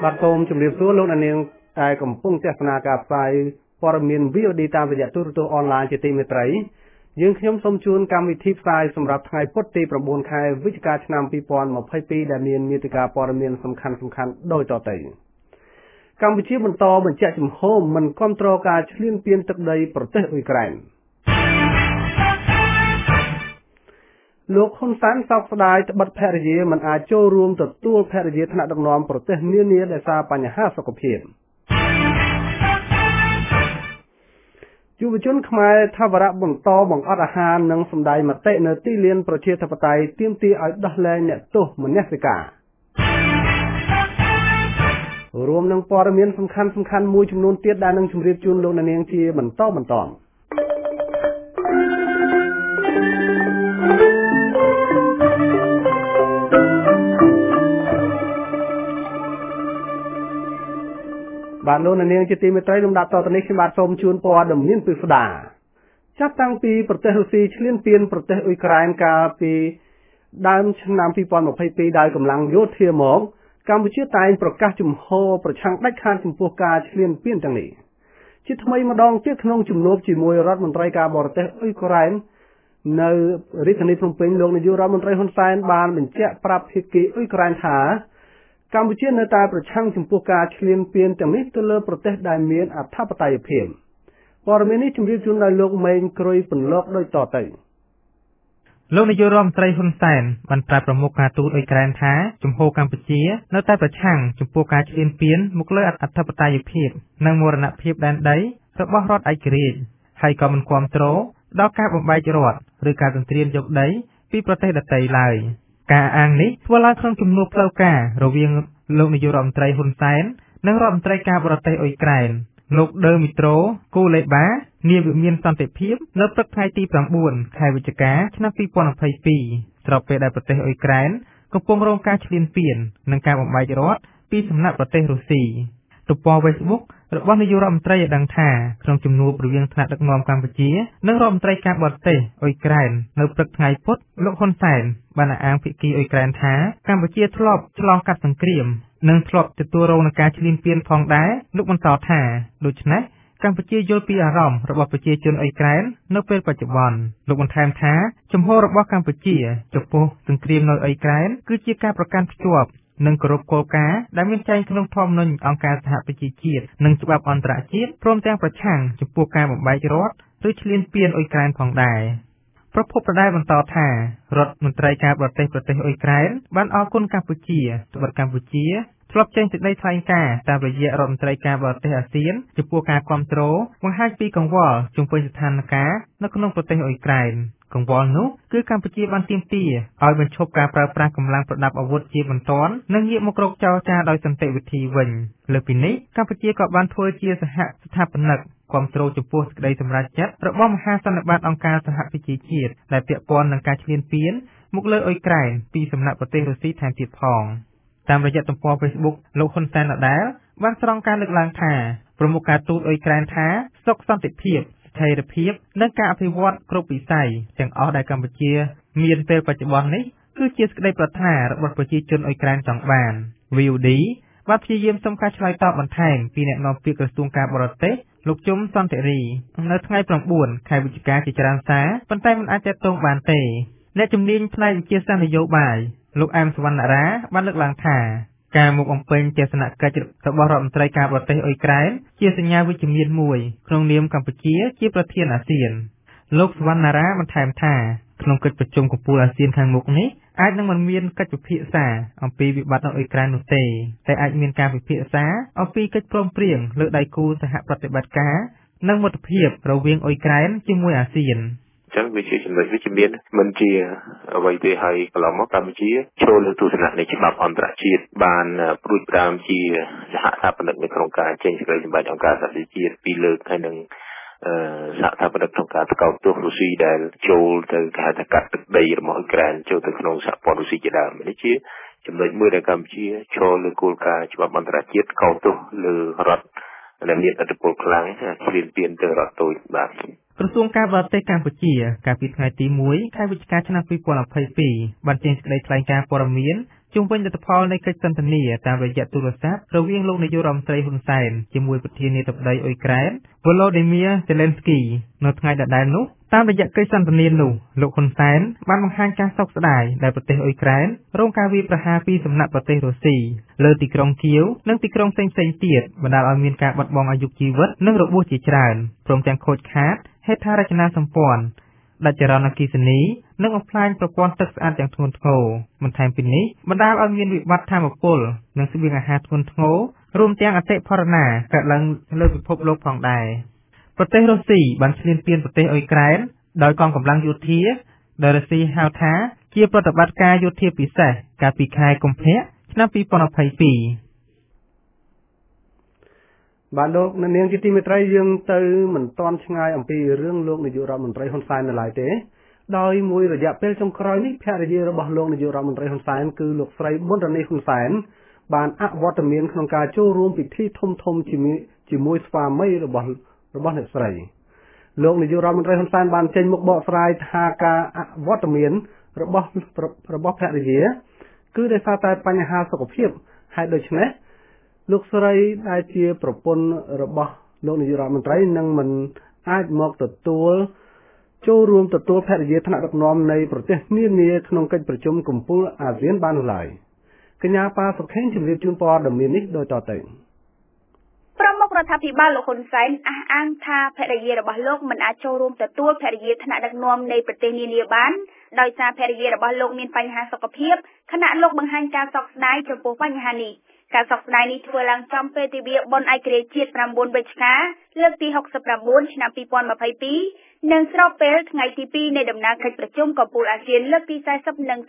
បាទសូមជម្រាបសួរលោកអ្នកនាងដែលកំពុងទស្សនាការផ្សាយព័ត៌មាន VOD តាមរយៈទូរទស្សន៍អនឡាញជាទីមេត្រីយើងខ្ញុំសូមជូនកម្មវិធីផ្សាយសម្រាប់ថ្ងៃពុធទី9ខែវិច្ឆិកាឆ្នាំ2022ដែលមានមាតិកាព័ត៌មានសំខាន់ៗដូចតទៅកម្ពុជាបន្តបញ្ជាក់ជំហរមិនគ្រប់គ្រងការឈ្លានពានទឹកដីប្រទេសអ៊ុយក្រែនលោកហ៊ុនសែនសោកស្ដាយត្បិតភរិយាមិនអាចចូលរួមទទួលភរិយាថ្នាក់ដឹកនាំប្រទេសនានាដោយសារបញ្ហាសុខភាពយុវជនខ្មែរថាវរៈបន្តបង្អត់អាហារនិងសម្ដែងមតិនៅទីលានប្រជាធិបតេយ្យទាមទារឲ្យដោះលែងអ្នកទោសមនសិការរួមនឹងព័ត៌មានសំខាន់មួយចំនួនទៀតដែលនឹងជម្រាបជូនលោកអ្នកនាងជាបន្តបាទលោកអ្នកនាងជាទីមេត្រីលំដាប់តទៅនេះខ្ញុំបាទសូមជូនព័ត៌មានពិស្ដាចាប់តាំងពីប្រទេសរុស្ស៊ីឈ្លានពានប្រទេសអ៊ុយក្រែនកាលពីដើមឆ្នាំ2022ដោយកម្លាំងយោធាមកកម្ពុជាតែងប្រកាសជំហរប្រឆាំងដាច់ខាតចំពោះការឈ្លានពានទាំងនេះជាថ្មីម្ដងទៀតក្នុងជំនួបជាមួយរដ្ឋមន្ត្រីការបរទេសអ៊ុយក្រែននៅរាជធានីភ្នំពេញលោកនាយករដ្ឋមន្ត្រីហ៊ុនសែនបានបញ្ជាក់ប្រាប់ភាគីអ៊ុយក្រែនថាកម្ពុជានៅតែប្រឆាំងចំពោះការឈ្លានពានទាំងនេះទៅលើប្រទេសដែលមានអធិបតេយ្យភាពព័ត៌មាននេះជម្រាបជូនដោយលោកម៉េងក្រួយពន្លកដូចតទៅលោកនាយករដ្ឋមន្ត្រីហ៊ុនសែនបានប្រាប់ប្រមុខការទូតអ៊ុយក្រែនថាជំហរកម្ពុជានៅតែប្រឆាំងចំពោះការឈ្លានពានមកលើអធិបតេយ្យភាពនិងមរណភាពដែនដីរបស់រដ្ឋឯករាជ្យហើយក៏មិនគាំទ្រដល់ការបំបែករដ្ឋឬការទន្ទ្រានយកដីពីប្រទេសដទៃឡើយការអាងនេះធ្វើឡើងក្នុងជំនួបផ្លូវការរវាងលោកនាយករដ្ឋមន្ត្រីហ៊ុនសែននិងរដ្ឋមន្ត្រីការបរទេសអ៊ុយក្រែនលោកដឺមីត្រូគូលេបានាយវិមានសន្តិភាពនៅព្រឹកថ្ងៃទី9ខែវិច្ឆិកាឆ្នាំ2022ស្របពេលដែលប្រទេសអ៊ុយក្រែនកំពុងរងការឈ្លានពាននិងការបំបែករដ្ឋពីសំណាក់ប្រទេសរុស្ស៊ីទំព័រ Facebook របស់នាយករដ្ឋមន្ត្រីបានដឹងថាក្នុងជំនួបរវាងថ្នាក់ដឹកនាំកម្ពុជានិងរដ្ឋមន្ត្រីការបរទេសអ៊ុយក្រែននៅព្រឹកថ្ងៃពុធលោកហ៊ុនសែនបានអះអាងភាគីអ៊ុយក្រែនថាកម្ពុជាធ្លាប់ឆ្លងកាត់សង្គ្រាមនិងធ្លាប់ទទួលរងនឹងការឈ្លានពានផងដែរលោកបន្តថាដូច្នេះកម្ពុជាយល់ពីអារម្មណ៍របស់ប្រជាជនអ៊ុយក្រែននៅពេលបច្ចុប្បន្នលោកបន្ថែមថាជំហររបស់កម្ពុជាចំពោះសង្គ្រាមនៅអ៊ុយក្រែនគឺជាការប្រកាន់ភ្ជាប់និងគោរពគោលការណ៍ដែលមានចែងក្នុងធម្មនុញ្ញអង្គការសហប្រជាជាតិនិងច្បាប់អន្តរជាតិព្រមទាំងប្រឆាំងចំពោះការបំបែករដ្ឋឬឈ្លានពានអ៊ុយក្រែនផងដែរប្រពន្ធប្រដែបន្តថារដ្ឋមន្ត្រីការបរទេសប្រទេសអ៊ុយក្រែនបានអរគុណកម្ពុជាត្បិតកម្ពុជាធ្លាប់ចេញសេចក្តីថ្លែងការណ៍តាមរយៈរដ្ឋមន្ត្រីការបរទេសអាស៊ានចំពោះការគាំទ្របង្ហាញពីកង្វល់ជំវិញស្ថានភាពនៅក្នុងប្រទេសអ៊ុយក្រែនកង្វល់នោះគឺកម្ពុជាបានទាមទារឲ្យបញ្ឈប់ការប្រើប្រាស់កម្លាំងប្រដាប់អាវុធជាបន្ទាន់និងងាកមករកចរចាដោយសន្តិវិធីវិញលើសពីនេះកម្ពុជាក៏បានធ្វើជាសហស្ថាបនិកគាំទ្រចំពោះសេចក្តីសម្រេចចិត្តរបស់មហាសន្និបាតអង្គការសហប្រជាជាតិដែលពាក់ព័ន្ធនឹងការឈ្លានពានមកលើអ៊ុយក្រែនពីសំណាក់ប្រទេសរុស្ស៊ីថែមទៀតផងតាមរយៈទំព័រ Facebook លោកហ៊ុនសែនដដែលបានស្រង់ការលើកឡើងថាប្រមុខការទូតអ៊ុយក្រែនថាសុខសន្តិភាពស្ថិរភាពនិងការអភិវឌ្ឍគ្រប់វិស័យទាំងអស់ដែលកម្ពុជាមានពេលបច្ចុប្បន្ននេះគឺជាសេចក្តីប្រាថ្នារបស់ប្រជាជនអ៊ុយក្រែនចង់បាន VOD បានព្យាយាមសុំការឆ្លើយតបបន្ថែមពីអ្នកនាំពាក្យក្រសួងការបរទេសលោកជុំសន្តិរីនៅថ្ងៃ9ខែវិច្ឆិកាជាច្រើនសារប៉ុន្តែមិនអាចទាក់ទងបានទេអ្នកជំនាញផ្នែកវិទ្យាសាស្ត្រនយោបាយលោកអែមសវណ្ណារាបានលើកឡើងថាការមកអំពេញទស្សនកិច្ចរបស់រដ្ឋមន្ត្រីការបរទេសអ៊ុយក្រែនជាសញ្ញាវិជ្ជមានមួយក្នុងនាមកម្ពុជាជាប្រធានអាស៊ានលោកសវណ្ណារាបន្ថែមថាក្នុងកិច្ចប្រជុំកំពូលអាស៊ានខាងមុខនេះអាចនឹងមិនមានកិច្ចពិភាក្សាអំពីវិបត្តិនៅអ៊ុយក្រែននោះទេតែអាចមានការពិភាក្សាអំពីកិច្ចព្រមព្រៀងលើដៃគូសហប្រតិបត្តិការនិងមិត្តភាពរវាងអ៊ុយក្រែនជាមួយអាស៊ានចឹងវាជាចំណុចវិជ្ជមានមិនជាអ្វីទេហើយកន្លងមកកម្ពុជាចូលលើទស្សនៈនៃច្បាប់អន្តរជាតិបានព្រួយប្រាមជាសហស្ថាបនិកនៅក្នុងការចេញសេចក្តីសម្រេចអង្គការសហប្រជាជាតិពីរលើកហើយនឹងសហស្ថាបនិកក្នុងការថ្កោលទោសរុស្ស៊ីដែលចូលទៅគេហៅថាកាត់ទឹកដីរបស់អ៊ុយក្រែនចូលទៅក្នុងសហព័ន្ធរុស្ស៊ីជាដើមនេះជាចំណុចមួយដែលកម្ពុជាចូលលើគោលការណ៍ច្បាប់អន្តរជាតិថ្កោលទោសលើរដ្ឋដែលមានឥទ្ធិពលខ្លាំងឈ្លានពានទៅរដ្ឋតូចបាទក្រសួងការបរទេសកម្ពុជាកាលពីថ្ងៃទី1ខែវិច្ឆិកាឆ្នាំ2022បានចេញសេចក្តីថ្លែងការណ៍ព័ត៌មានជុំវិញលទ្ធផលនៃកិច្ចសន្ទនាតាមរយៈទូរស័ព្ទរវាងលោកនាយករដ្ឋមន្ត្រីហ៊ុនសែនជាមួយប្រធានាធិបតីអ៊ុយក្រែន Volodymyr Zelensky នៅថ្ងៃដដែលនោះតាមរយៈកិច្ចសន្ទនានោះលោកហ៊ុនសែនបានបង្ហាញការសោកស្ដាយដែលប្រទេសអ៊ុយក្រែនរងការវាយប្រហារពីសំណាក់ប្រទេសរុស្ស៊ីលើទីក្រុងគៀវនិងទីក្រុងផ្សេងៗទៀតបណ្ដាលឲ្យមានការបាត់បង់អាយុជីវិតនិងរបួសជាច្រើនព្រមទាំងខូចខាតហេដ្ឋារចនាសម្ព័ន្ធដាច់ចរន្តអគ្គិសនីនិងបំផ្លាញប្រព័ន្ធទឹកស្អាតយ៉ាងធ្ងន់ធ្ងរបន្ថែមពីនេះបណ្ដាលឲ្យមានវិបត្តិថាមពលនិងស្បៀងអាហារធ្ងន់ធ្ងររួមទាំងអតិផរណាកើតឡើងលើពិភពលោកផងដែរប្រទេសរុស្ស៊ីបានឈ្លានពានប្រទេសអ៊ុយក្រែនដោយកងកម្លាំងយោធាដែលរុស្ស៊ីហៅថាជាប្រតិបត្តិការយោធាពិសេសកាលពីខែកុម្ភៈឆ្នាំ2022 បាទលោកនាងជាទីមេត្រីយើងទៅមិនទាន់ឆ្ងាយអំពីរឿងលោកនាយករដ្ឋមន្ត្រីហ៊ុនសែននៅឡើយទេដោយមួយរយៈពេលចុងក្រោយនេះភរិយារបស់លោកនាយករដ្ឋមន្ត្រីហ៊ុនសែនគឺលោកស្រីប៊ុនរនីហ៊ុនសែនបានអវត្តមានក្នុងការចូលរួមពិធីធំជាមួយស្វាមីរបស់អ្នកស្រីលោកនាយករដ្ឋមន្ត្រីហ៊ុនសែនបានចេញមុខបកស្រាយថាការអវត្តមានរបស់ភរិយាគឺដោយសារតែបញ្ហាសុខភាពហេតុដូច្នេះលោកស្រីដែលជាប្រពន្ធរបស់លោកនាយករដ្ឋមន្ត្រីនឹងមិនអាចមកចូលរួមទទួលភរិយាថ្នាក់ដឹកនាំនៃប្រទេសនានាក្នុងកិច្ចប្រជុំកំពូលអាស៊ានបាននោះឡើយកញ្ញាប៉ាសុខេងជម្រាបជូនព័ត៌មាននេះដូចតទៅប្រមុខរដ្ឋាភិបាលលោកហ៊ុនសែនអះអាងថាភរិយារបស់លោកមិនអាចចូលរួមទទួលភរិយាថ្នាក់ដឹកនាំនៃប្រទេសនានាបានដោយសារភរិយារបស់លោកមានបញ្ហាសុខភាពខណៈលោកបង្ហាញការសោកស្ដាយចំពោះបញ្ហានេះការសោកស្ដាយនេះធ្វើឡើងចំពេលទិវាបុណ្យឯករាជ្យជាតិ9វិច្ឆិកាលើកទី69ឆ្នាំ2022និងស្របពេលថ្ងៃទី2នៃដំណើរកិច្ចប្រជុំកំពូលអាស៊ានលើកទី40និង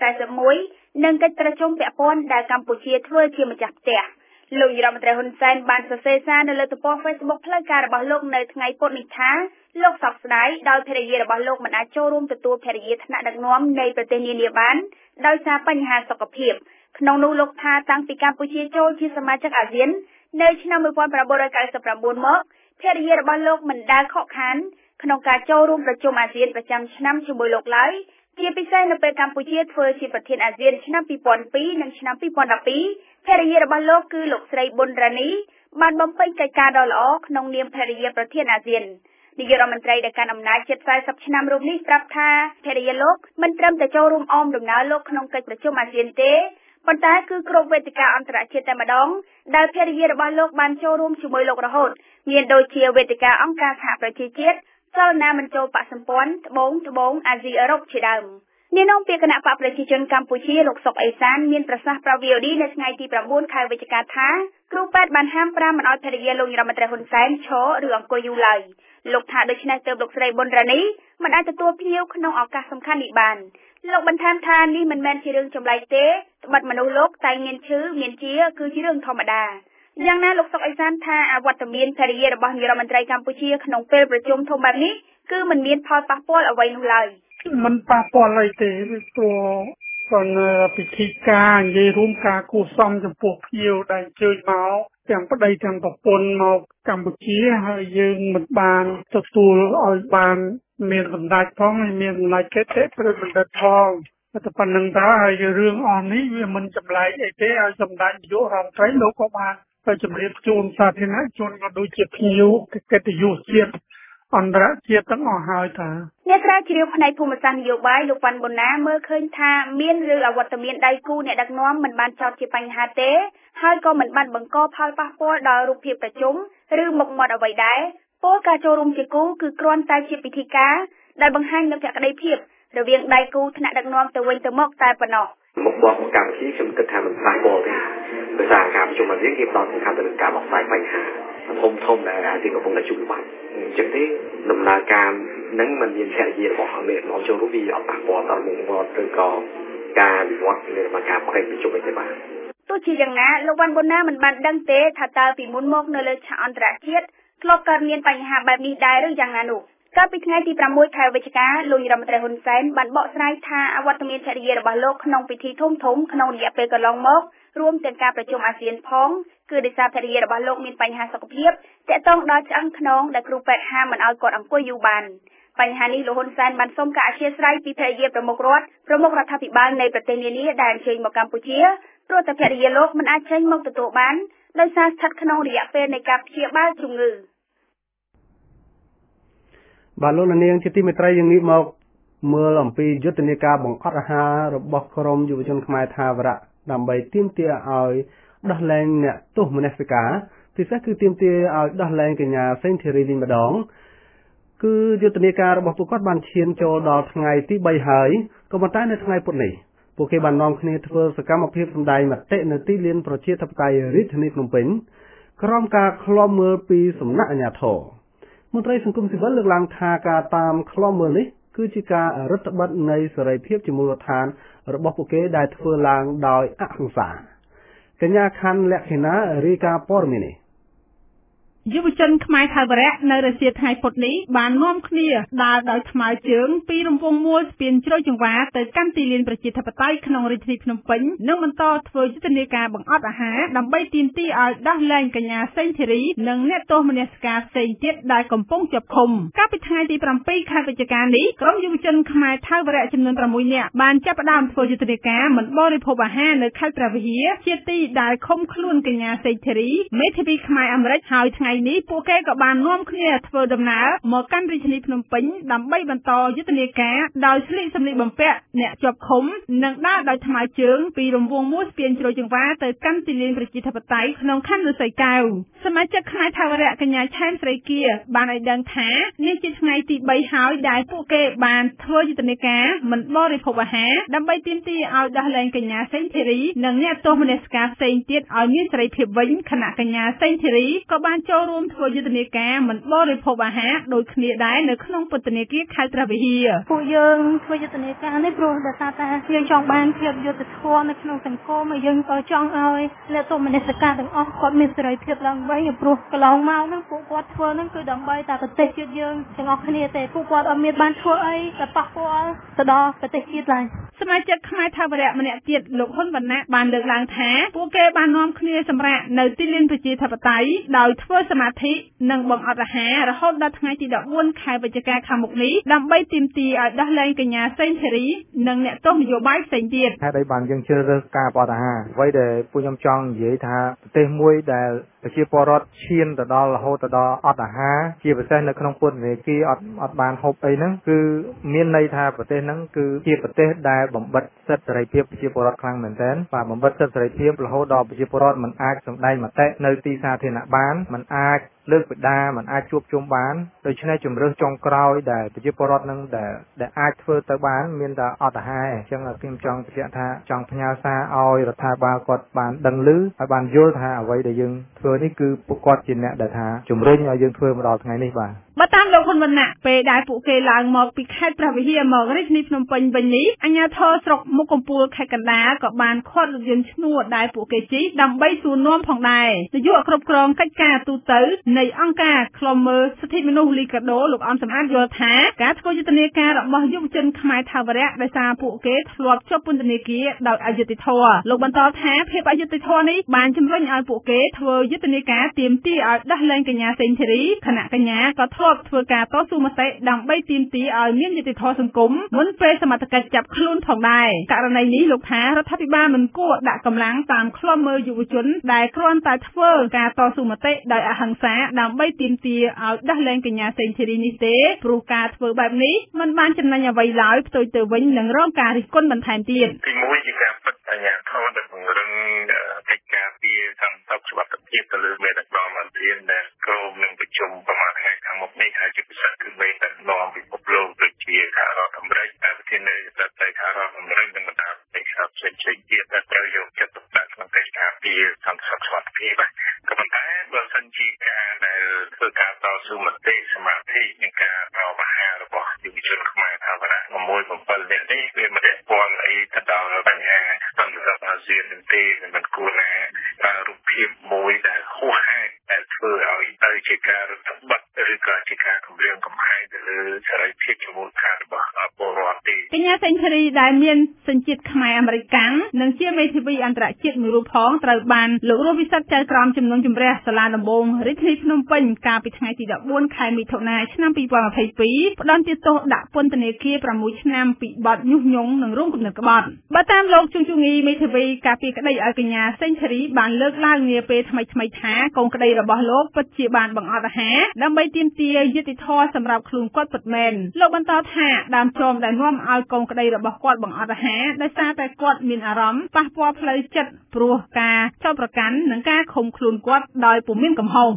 41និងកិច្ចប្រជុំពាក់ព័ន្ធដែលកម្ពុជាធ្វើជាម្ចាស់ផ្ទះលោកនាយរដ្ឋមន្ត្រីហ៊ុនសែនបានសរសេរសារនៅលើទំព័រ Facebook ផ្លូវការរបស់លោកនៅថ្ងៃពុធនេះថាលោកសោកស្ដាយដោយភរិយារបស់លោកមិនអាចចូលរួមទទួលភរិយាថ្នាក់ដឹកនាំនៃប្រទេសនានាបានដោយសារបញ្ហាសុខភាពក្នុងនោះលោកថាតាំងពីកម្ពុជាចូលជាសមាជិកអាស៊ាននៅឆ្នាំ1999មកភរិយារបស់លោកមិនដែលខកខានក្នុងការចូលរួមប្រជុំអាស៊ានប្រចាំឆ្នាំជាមួយលោកឡើយជាពិសេសនៅពេលកម្ពុជាធ្វើជាប្រធានអាស៊ានឆ្នាំ2002និងឆ្នាំ2012ភរិយារបស់លោកគឺលោកស្រីប៊ុនរ៉ានីបានបំពេញកិច្ចការដ៏ល្អក្នុងនាមភរិយាប្រធានអាស៊ាននាយករដ្ឋមន្ត្រីដែលកាន់អំណាចជិត40ឆ្នាំរូបនេះប្រាប់ថាភរិយាលោកមិនត្រឹមតែចូលរួមអមដំណើរលោកក្នុងកិច្ចប្រជុំអាស៊ានទេប៉ុន្តែគឺគ្រប់វេទិកាអន្តរជាតិតែម្ដងដែលភរិយារបស់លោកបានចូលរួមជាមួយលោករហូតមានដូចជាវេទិកាអង្គការសហប្រជាជាតិចលនាមិនចូលបក្សសម្ព័ន្ធត្បូងអាស៊ីអឺរ៉ុបជាដើមនាយនាំពាក្យគណៈបកប្រជាជនកម្ពុជាលោកសុកអេសានមានប្រសាសន៍ប្រាប់ VOD នៅថ្ងៃទី9ខែវិច្ឆិកាថាគ្រូពេទ្យបានហាម5មិនឲ្យភរិយាលោកនាយរដ្ឋមន្ត្រីហ៊ុនសែនឈរឬអង្គុយយូរឡើយលោកថាដូច្នេះទើបលោកស្រីប៊ុនរ៉ានីមិនអាចទទួលភ្ញៀវក្នុងឱកាសសំខាន់នេះបានលោកបន្ថែមថានេះមិនមែនជារឿងចម្លែកទេត្បិតមនុស្សលោកតែងមានឈឺមានជាគឺជារឿងធម្មតាយ៉ាងណាលោកសុកអេសានថាអវត្តមានភរិយារបស់នាយរដ្ឋមន្ត្រីកម្ពុជាក្នុងពេលប្រជុំធំបែបនេះគឺមិនមានផលប៉ះពាល់អ្វីនោះឡើយมันប៉ះពាល់អីទេព្រោះពិធីការនិយាយរួមការគួសមចំពោះភ្ញៀវដែលអញ្ជើញមកទាំងប្តីទាំងប្រពន្ធមកកម្ពុជាហើយយើងមិនបានទទួលឲ្យបានមានសម្ដេចផងហើយមានសម្ដេចកិត្តិព្រឹទ្ធបណ្ឌិតផងតែប៉ុណ្្នឹងតើហើយរឿងអស់នេះវាមិនចម្លែកអីទេឲ្យសម្ដេចនាយករដ្ឋមន្ត្រីលោកក៏បានទៅជម្រាបជូនសាធារណជនក៏ដូចជាភ្ញៀវកិត្តិយសជាតិអន្តរជាតិទាំងអស់ហើយតាអ្នកស្រាវជ្រាវផ្នែកភូមិសាស្ត្រនយោបាយលោកវ៉ាន់ប៊ុនណាមើលឃើញថាមានឬអវត្តមានដៃគូអ្នកដឹកនាំមិនបានចោទជាបញ្ហាទេហើយក៏មិនបានបង្កផលប៉ះពាល់ដល់រូបភាពប្រជុំឬមុខមាត់អ្វីដែរពលការចូលរួមជាគូគឺគ្រាន់តែជាពិធីការដែលបង្ហាញនូវភក្ដីភាពរវាងដៃគូថ្នាក់ដឹកនាំទៅវិញទៅមកតែប៉ុណ្ណោះមុខបកកម្ពុជាខ្ញុំគិតថាមិនប៉ះពាល់ទេដោយសារការប្រជុំអាស៊ានគេផ្ដោតសំខាន់ទៅលើការបកស្រាយបញ្ហាធំដែលអាស៊ានកំពុងតែជួបវិបត្តិអញ្ចឹងទេដំណើរការនឹងមិនមានភរិយារបស់អ្នកនាំចូលរួមវាអត់ប៉ះពាល់ដល់មុខមាត់ឬក៏ការវិវត្តនៃការប្រជុំនេះទេបាទទោះជាយ៉ាងណាលោកវ៉ាន់ប៊ុនណាមិនបានដឹងទេថាតើពីមុនមកនៅលើឆាកអន្តរជាតិធ្លាប់កើតមានបញ្ហាបែបនេះដែរឬយ៉ាងណានោះកាលពីថ្ងៃទី6ខែវិច្ឆិកាលោកនាយរដ្ឋមន្ត្រីហ៊ុនសែនបានបកស្រាយថាអវត្តមានភរិយារបស់លោកក្នុងពិធីធំក្នុងរយៈពេលកន្លងមករួមទាំងការប្រជុំអាស៊ានផងគឺដោយសារភរិយារបស់លោកមានបញ្ហាសុខភាពទាក់ទងដល់ឆ្អឹងខ្នងដែលគ្រូពេទ្យហាមមិនឲ្យគាត់អង្គុយយូរបានបញ្ហានេះលោកហ៊ុនសែនបានសុំការអធិស្ឋានពីភរិយាប្រមុខរដ្ឋាភិបាលនៃប្រទេសនានាដែលអញ្ជើញមកកម្ពុជាព្រោះតែភរិយាលោកមិនអាចចេញមកទទួលបានដោយសារស្ថិតក្នុងរយៈពេលនៃការព្យាបាលជំងឺបាទលោកនាងជាទីមេត្រីយើងងាកមកមើលអំពីយុទ្ធនាការបង្អត់អាហាររបស់ក្រមយុវជនខ្មែរថាវរៈដើម្បីទាមទារឲ្យដោះលែងអ្នកទោសមនសិការពិសេសគឺទាមទារឲ្យដោះលែងកញ្ញាសេងធីរីវិញម្ដងគឺយុទ្ធនាការរបស់ពួកគាត់បានឈានចូលដល់ថ្ងៃទី3ហើយក៏ប៉ុន្តែនៅថ្ងៃពុធនេះពួកគេបាននាំគ្នាធ្វើសកម្មភាពសម្ដែងមតិនៅទីលានប្រជាធិបតេយ្យរាជធានីភ្នំពេញក្រោមការឃ្លាំមើលពីសំណាក់អាជ្ញាធរមន្ត្រីសង្គមស៊ីវិលលើកឡើងថាការតាមឃ្លាំមើលនេះគឺជាការរឹតបន្តឹងនៃសេរីភាពជាមូលដ្ឋានរបស់ពួកគេដែលធ្វើឡើងដោយអហិង្សាកញ្ញាខាន់លក្ខិណារាយការណ៍ព័ត៌មាននេះយុវជនខ្មែរថាវរៈនៅរសៀលថ្ងៃពុធនេះបាននាំគ្នាដើរដោយថ្មើរជើងពីរង្វង់មូលស្ពានជ្រោយចង្វាទៅកាន់ទីលានប្រជាធិបតេយ្យក្នុងរាជធានីភ្នំពេញនិងបន្តធ្វើយុទ្ធនាការបង្អត់អាហារដើម្បីទាមទារឲ្យដោះលែងកញ្ញាសេងធីរីនិងអ្នកទោសមនសិការផ្សេងទៀតដែលកំពុងជាប់ឃុំកាលពីថ្ងៃទី7ខែវិច្ឆិកានេះក្រុមយុវជនខ្មែរថាវរៈចំនួន6នាក់បានចាប់ផ្ដើមធ្វើយុទ្ធនាការមិនបរិភោគអាហារនៅខេត្តព្រះវិហារជាទីដែលឃុំខ្លួនកញ្ញាសេងធីរីមេធាវីខ្មែរអាមេរិកហើយថ្ងៃនេះពួកគេក៏បាននាំគ្នាធ្វើដំណើរមកកាន់រាជធានីភ្នំពេញដើម្បីបន្តយុទ្ធនាការដោយស្លៀកសម្លៀកបំពាក់អ្នកជាប់ឃុំនិងដើរដោយថ្មើរជើងពីរង្វង់មូលស្ពានជ្រោយចង្វាទៅកាន់ទីលានប្រជាធិបតេយ្យក្នុងខណ្ឌឫស្សីកែវសមាជិកខ្មែរថាវរៈកញ្ញាឆែមស្រីគាបានឲ្យដឹងថានេះជាថ្ងៃទី3ហើយដែលពួកគេបានធ្វើយុទ្ធនាការមិនបរិភោគអាហារដើម្បីទាមទារឲ្យដោះលែងកញ្ញាសេងធីរីនិងអ្នកទោសមនសិការផ្សេងទៀតឲ្យមានសេរីភាពវិញខណៈកញ្ញាសេងធីរីក៏បានចូលរួមធ្វើយុទ្ធនាការមិនបរិភោគអាហារដូចគ្នាដែរនៅក្នុងពន្ធនាគារខេត្តព្រះវិហារពួកយើងធ្វើយុទ្ធនាការនេះព្រោះដោយសារតែយើងចង់បានភាពយុត្តិធម៌នៅក្នុងសង្គមហើយយើងក៏ចង់ឲ្យអ្នកទោសមនសិការទាំងអស់គាត់មានសេរីភាពឡើងវិញព្រោះកន្លងមកហ្នឹងពួកគាត់ធ្វើហ្នឹងគឺដើម្បីតែប្រទេសជាតិយើងទាំងអស់គ្នាទេពួកគាត់អត់មានបានធ្វើអីតែប៉ះពាល់ទៅដល់ប្រទេសជាតិឡើយសមាជិកខ្មែរថាវរៈម្នាក់ទៀតលោកហ៊ុនវណ្ណៈបានលើកឡើងថាពួកគេបាននាំគ្នាសម្រាកនៅទីលានប្រជាធិបតេយ្យដោយធ្វើសមាធិនិងបង្អត់អាហាររហូតដល់ថ្ងៃទី14ខែវិច្ឆិកាខាងមុខនេះដើម្បីទាមទារឲ្យដោះលែងកញ្ញាសេងធីរីនិងអ្នកទោសនយោបាយផ្សេងទៀតហេតុអីបានយើងជ្រើសរើសការបង្អត់អាហារអ្វីដែលពួកខ្ញុំចង់និយាយថាប្រទេសមួយដែលប្រជាពលរដ្ឋឈានទៅដល់រហូតទៅដល់អត់អាហារជាពិសេសនៅក្នុងពន្ធនាគារអត់បានហូបអីហ្នឹងគឺមានន័យថាប្រទេសហ្នឹងគឺជាប្រទេសដែលបំបិទសិទ្ធិសេរីភាពប្រជាពលរដ្ឋខ្លាំងមែនទែនបាទបំបិទសិទ្ធិសេរីភាពរហូតដល់ប្រជាពលរដ្ឋមិនអាចសម្ដែងមតិនៅទីសាធារណៈបានមិនអាចលើកបដាមិនអាចជួបជុំបានដូច្នេះជំរឿសចុងក្រោយដែលប្រជាពលរដ្ឋនឹងដែលអាចធ្វើទៅបានមានតែអត់អាហារអញ្ចឹងខ្ញុំចង់បញ្ជាក់ថាចង់ផ្ញើសារឲ្យរដ្ឋាភិបាលគាត់បានដឹងឮហើយបានយល់ថាអ្វីដែលយើងធ្វើនេះគឺពួកគាត់ជាអ្នកដែលថាជំរុញឲ្យយើងធ្វើមកដល់ថ្ងៃនេះបាទបើតាមលោកហ៊ុនវណ្ណៈពេលដែលពួកគេឡើងមកពីខេត្តព្រះវិហារមករាជធានីភ្នំពេញវិញនេះអាជ្ញាធរស្រុកមុខកំពូលខេត្តកណ្ដាលក៏បានឃាត់រថយន្តឈ្នួលដែលពួកគេជិះដើម្បីសួរនាំផងដែរនាយកគ្រប់គ្រងកិច្ចការទូតនៃអង្គការឃ្លាំមើលសិទ្ធិមនុស្សលីកាដូលោកអំសំអាតយល់ថាការធ្វើយុទ្ធនាការរបស់យុវជនខ្មែរថាវរៈដោយសារពួកគេធ្លាប់ជាប់ពន្ធនាគារដោយអយុត្តិធម៌លោកបន្តថាភាពអយុត្តិធម៌នេះបានជំរុញឲ្យពួកគេធ្វើយុទ្ធនាការទាមទារឲ្យដោះលែងកញ្ញាសេងធីរីខណៈកញ្ញាក៏ធ្លាប់ធ្វើការតស៊ូមតិដើម្បីទាមទារឲ្យមានយុត្តិធម៌សង្គមមុនពេលសមត្ថកិច្ចចាប់ខ្លួនផងដែរករណីនេះលោកថារដ្ឋាភិបាលមិនគួរដាក់កម្លាំងតាមឃ្លាំមើលយុវជនដែលគ្រាន់តែធ្វើការតស៊ូមតិដោយអហិង្សាដើម្បីទាមទារឲ្យដោះលែងកញ្ញាសេងធីរីនេះទេព្រោះការធ្វើបែបនេះមិនបានចំណេញអ្វីឡើយផ្ទុយទៅវិញនឹងរងការរិះគន់បន្ថែមទៀតទីមួយជាការពិតអាជ្ញាធរដែលពង្រឹងកិច្ចការពីសន្តិសុខសុខភាពទៅលើមេដឹកនាំអាស៊ានដែលក្រុមនឹងប្រជុំប្រមាណថ្ងៃខាងមុខនេះហើយជាពិសេសគឺមេដឹកនាំពិភពលោកដូចជាសហរដ្ឋអាមេរិកដែលប្រធានាធិបតីសហរដ្ឋអាមេរិកនិងបណ្ដាប្រទេសផ្សេងៗទៀតដែលត្រូវយកចិត្តទុកដាក់ក្នុងកិច្ចការពីសន្តិសុខសុខភាពក៏ប៉ុន្តែបើសិនជាការដែលធ្វើការតស៊ូមតិសមាធិនិងការបោះអាហាររបស់យុវជនខ្មែរថាវរៈ6-7នាក់នេះវាមិនได้ព័ន្ធអីទៅដល់បញ្ហាសន្តិសុខអាស៊ានទេមិនគួរណារូបភាពមួយដែលហួសហេតុដែលធ្វើឲ្យទៅជាការរឹតបន្តឹងឬក៏ជាការគំរាមកំហែងទៅលើសេរីភាពជាមូលដ្ឋានរបស់ពលរដ្ឋទេកញ្ញាញ្ញាសេងធារីដែលមានសញ្ជាតិខ្មែរអាមេរិកនិងជាមេធាវីអន្តរជាតិមួយរូបផងត្រូវបានលោករស់វិសិទ្ធចៅក្រមជំនុំជម្រះសាលាដំបងរាជធានីភ្នំពេញកាលពីថ្ងៃទី14ខែមិថុនាឆ្នាំ2022ផ្តន្ទាទោសដាក់ពន្ធនាគារ6ឆ្នាំពីបទញុះញង់និងរួមគំនិតក្បត់បើតាមលោកជួងជងីមេធាវីការពីក្តីឲ្យកញ្ញាសេងធារីបានលើកឡើងនាពេលថ្មីថាកូនក្តីរបស់លោកពិតជាបានបង្អត់អាហារដើម្បីទាមទារយុត្តិធម៌សម្រាប់ខ្លួនគាត់ពិតមែនលោកបន្តថាដើមចមដែលនាំឲ្យកូនក្តីរបស់គាត់បង្អត់អាហារដោយសារតែគាត់មានអារម្មណ៍ប៉ះពាល់ផ្លូវចិត្តព្រោះការចោទប្រកាន់និងការឃុំខ្លួនគាត់ដោយពុំមានកំហុស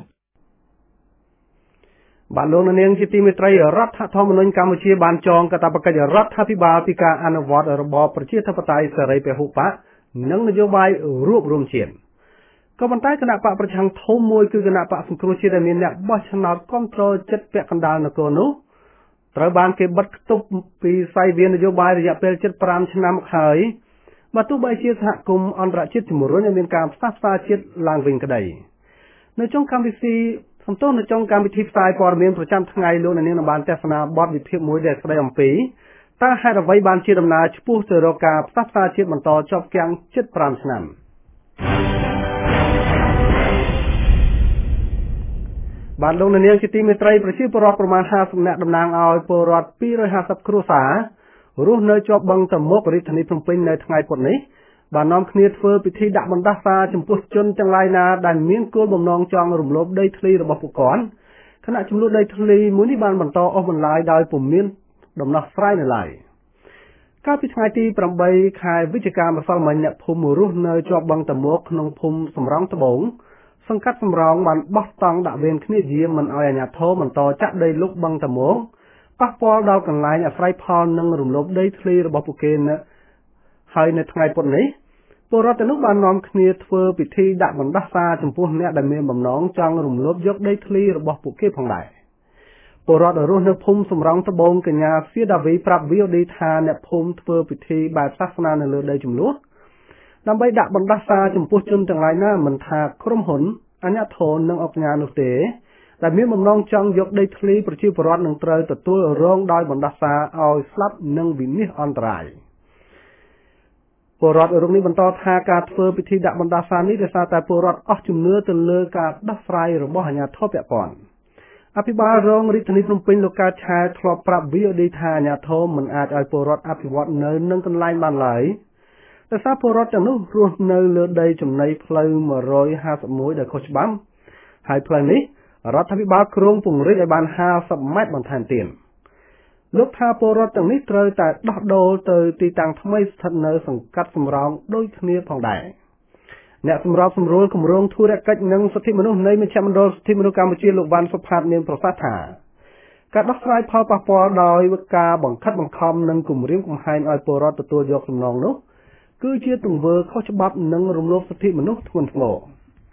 បាទលោកនាងជាទីមេត្រីរដ្ឋធម្មនុញ្ញកម្ពុជាបានចងកាតព្វកិច្ចរដ្ឋាភិបាលពីការអនុវត្តរបបប្រជាធិបតេយ្យសេរីពហុបកនិងនយោបាយរួបរวมជាតិក៏ប៉ុន្តែគណៈបកប្រឆាំងធំមួយគឺគណៈបកសង្គ្រោះជាតិដែលមានអ្នកបោះឆ្នោតគ្រប់គ្រងចិត្តពាក់កណ្ដាលនគរនោះត្រូវបានគេបិទគប់ពីផ្សាយវានយោបាយរយៈពេល75ឆ្នាំហើយបើទោះបីជាសហគមន៍អន្តរជាតិជំរុញឲ្យមានការផ្សះផ្សាជាតិឡើងវិញក្តីនៅចុងកម្មវិធីផ្សាយព័ត៌មានប្រចាំថ្ងៃលោកនាងបានទស្សនាបទវិភាគមួយដែលស្ដីអំពីតើហេតុអ្វីបានជាដំណើរឆ្ពោះទៅរកការផ្សះផ្សាជាតិបន្តជាប់គាំង75ឆ្នាំបានលោកនាងជាទីមេត្រីប្រជាពលរដ្ឋប្រមាណ50នាក់តំណាងឲ្យពលរដ្ឋ250គ្រួសាររស់នៅជាប់បឹងតមុករាជធានីភ្នំពេញនៅថ្ងៃពុធនេះបាននាំគ្នាធ្វើពិធីដាក់បណ្ដាសាចំពោះជនទាំងឡាយណាដែលមានគោលបំណងចង់រំលោភដីធ្លីរបស់ពួកគាត់ខណៈចំនួនដីធ្លីមួយនេះបានបន្តអូសបន្លាយដោយពុំមានដំណោះស្រាយនៅឡើយកាលពីថ្ងៃទី8ខែវិច្ឆិកាម្សិលមិញអ្នកភូមិរស់នៅជាប់បឹងតមុកក្នុងភូមិសំរងត្បូងសង្កាត់សំរងបានបោះតង់ដាក់វេនគ្នាយាមមិនឲ្យអាជ្ញាធរបន្តចាក់ដីលុកបឹងតមុកប៉ះពាល់ដល់កន្លែងអាស្រ័យផលនិងរំលោភដីធ្លីរបស់ពួកគេហើយនៅថ្ងៃពុធនេះពលរដ្ឋទាំងនោះបាននាំគ្នាធ្វើពិធីដាក់បណ្ដាសាចំពោះអ្នកដែលមានបំណងចង់រំលោភយកដីធ្លីរបស់ពួកគេផងដែរពលរដ្ឋរស់នៅភូមិសំរងត្បូងកញ្ញាសៀដាវីប្រាប់ VOD ថាអ្នកភូមិធ្វើពិធីបែបសាសនានៅលើដីចំនួនដើម្បីដាក់បណ្ដាសាចំពោះជនទាំងឡាយណាមិនថាក្រុមហ៊ុនអាជ្ញាធរនិងអង្គការនោះទេដែលមានបំណងចង់យកដីធ្លីប្រជាពលរដ្ឋនឹងត្រូវទទួលរងដោយបណ្ដាសាឲ្យស្លាប់និងវិនាសអន្តរាយពលរដ្ឋរូបនេះបន្តថាការធ្វើពិធីដាក់បណ្ដាសានេះដោយសារតែពលរដ្ឋអស់ជំនឿទៅលើការដោះស្រាយរបស់អាជ្ញាធរពាក់ព័ន្ធអភិបាលរងរាជធានីភ្នំពេញលោកកើតឆែធ្លាប់ប្រាប់ VOD ថាអាជ្ញាធរមិនអាចឲ្យពលរដ្ឋអភិវឌ្ឍនៅនឹងកន្លែងបានឡើយដោយសារពលរដ្ឋទាំងនោះរស់នៅលើដីចំណីផ្លូវ151ដែលខុសច្បាប់ហើយផ្លូវនេះរដ្ឋាភិបាលគ្រោងពង្រីកឲ្យបាន50ម៉ែត្របន្ថែមទៀតលោកថាពលរដ្ឋទាំងនេះត្រូវតែដោះដូរទៅទីតាំងថ្មីស្ថិតនៅសង្កាត់សំរោងដូចគ្នាផងដែរអ្នកសម្របសម្រួលគម្រោងធុរកិច្ចនិងសិទ្ធិមនុស្សនៃមជ្ឈមណ្ឌលសិទ្ធិមនុស្សកម្ពុជាលោកវ៉ាន់សុផាតមានប្រសាសន៍ថាការដោះស្រាយផលប៉ះពាល់ដោយការបង្ខិតបង្ខំនិងគំរាមកំហែងឲ្យពលរដ្ឋទទួលយកសំណងនោះគឺជាទង្វើខុសច្បាប់និងរំលោភសិទ្ធិមនុស្សធ្ងន់ធ្ងរ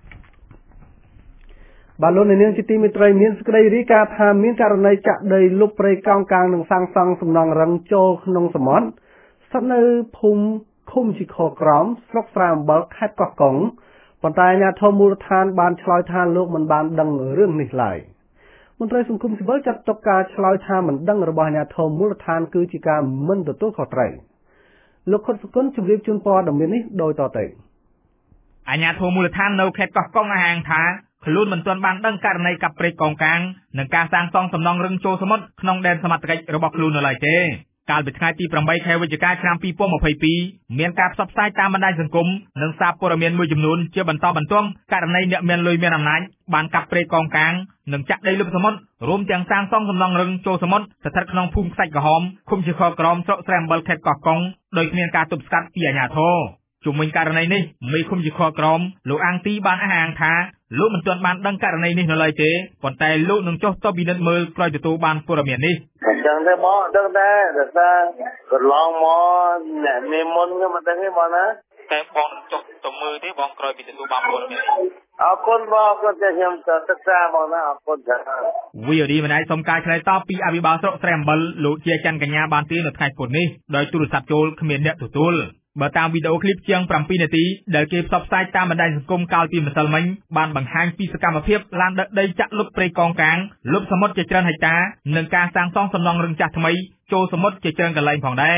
បាទលោកនាងជាទីមេត្រីមានសេចក្តីរាយការណ៍ថាមានករណីចាក់ដីលុបព្រៃកោងកាងនិងសាងសង់សំណង់រឹងចូលក្នុងសមុទ្រស្ថិតនៅភូមិឃុំជីខក្រមស្រុកស្រែអំបិលខេត្តកោះកុងប៉ុន្តែអាជ្ញាធរមូលដ្ឋានបានឆ្លើយថាលោកមិនបានដឹងរឿងនេះឡើយមន្ត្រីសង្គមស៊ីវិលចាត់ទុកការឆ្លើយថាមិនដឹងរបស់អាជ្ញាធរមូលដ្ឋានគឺជាការមិនទទួលខុសត្រូវលោកខុតសុគន្ធជម្រាបជូនព័ត៌មាននេះដោយតទៅអាជ្ញាធរមូលដ្ឋាននៅខេត្តកោះកុងអះអាងថាខ្លួនមិនទាន់បានដឹងករណីកាប់ព្រៃកោងកាងនិងការសាងសង់សំណង់រឹងចូលសមុទ្រក្នុងដែនសមត្ថកិច្ចរបស់ខ្លួននៅឡើយទេកាលពីថ្ងៃទី8ខែវិច្ឆិកាឆ្នាំ2022មានការផ្សព្វផ្សាយតាមបណ្ដាញសង្គមនិងសារព័ត៌មានមួយចំនួនជាបន្តបន្ទាប់ករណីអ្នកមានលុយមានអំណាចបានកាប់ព្រៃកោងកាងនិងចាក់ដីលុបសមុទ្ររួមទាំងសាងសង់សំណង់រឹងចូលសមុទ្រស្ថិតក្នុងភូមិខ្សាច់ក្រហមឃុំជីខក្រមស្រុកស្រែអំបិលខេត្តកោះកុងដោយគ្មានការទប់ស្កាត់ពីអាជ្ញាធរជុំវិញករណីនេះមេឃុំជីខក្រមលោកអាងទីបានអះអាងថាលោកមិនទាន់បានដឹងករណីនេះនៅឡើយទេប៉ុន្តែលោកនឹងចុះទៅពិនិត្យមើលក្រោយទទួលបានព័ត៌មាននេះអញ្ចឹងទេបងដឹងដែរថាកន្លងមកអ្នកមានមុនក៏មិនដឹងទេបងណាតែបងចុះទៅមើលទេបងក្រោយពីទទួលបានព័ត៌មានអរគុណបងអរគុណតែខ្ញុំទៅសិក្សាបងណាអរគុណច្រើន VOD មិនអាចសុំការឆ្លើយតបពីអភិបាលស្រុកស្រែអំបិលលោកជាច័ន្ទកញ្ញាបានទេនៅថ្ងៃពុធនេះដោយទូរស័ព្ទចូលគ្មានអ្នកទទួលបើតាមវីដេអូឃ្លីបជាង7នាទីដែលគេផ្សព្វផ្សាយតាមបណ្ដាញសង្គមកាលពីម្សិលមិញបានបង្ហាញពីសកម្មភាពឡានដឹកដីចាក់លុបព្រៃកោងកាងលុបសមុទ្រជាច្រើនហិកតានិងការសាងសង់សំណង់រឹងចាស់ថ្មីចូលសមុទ្រជាច្រើនកន្លែងផងដែរ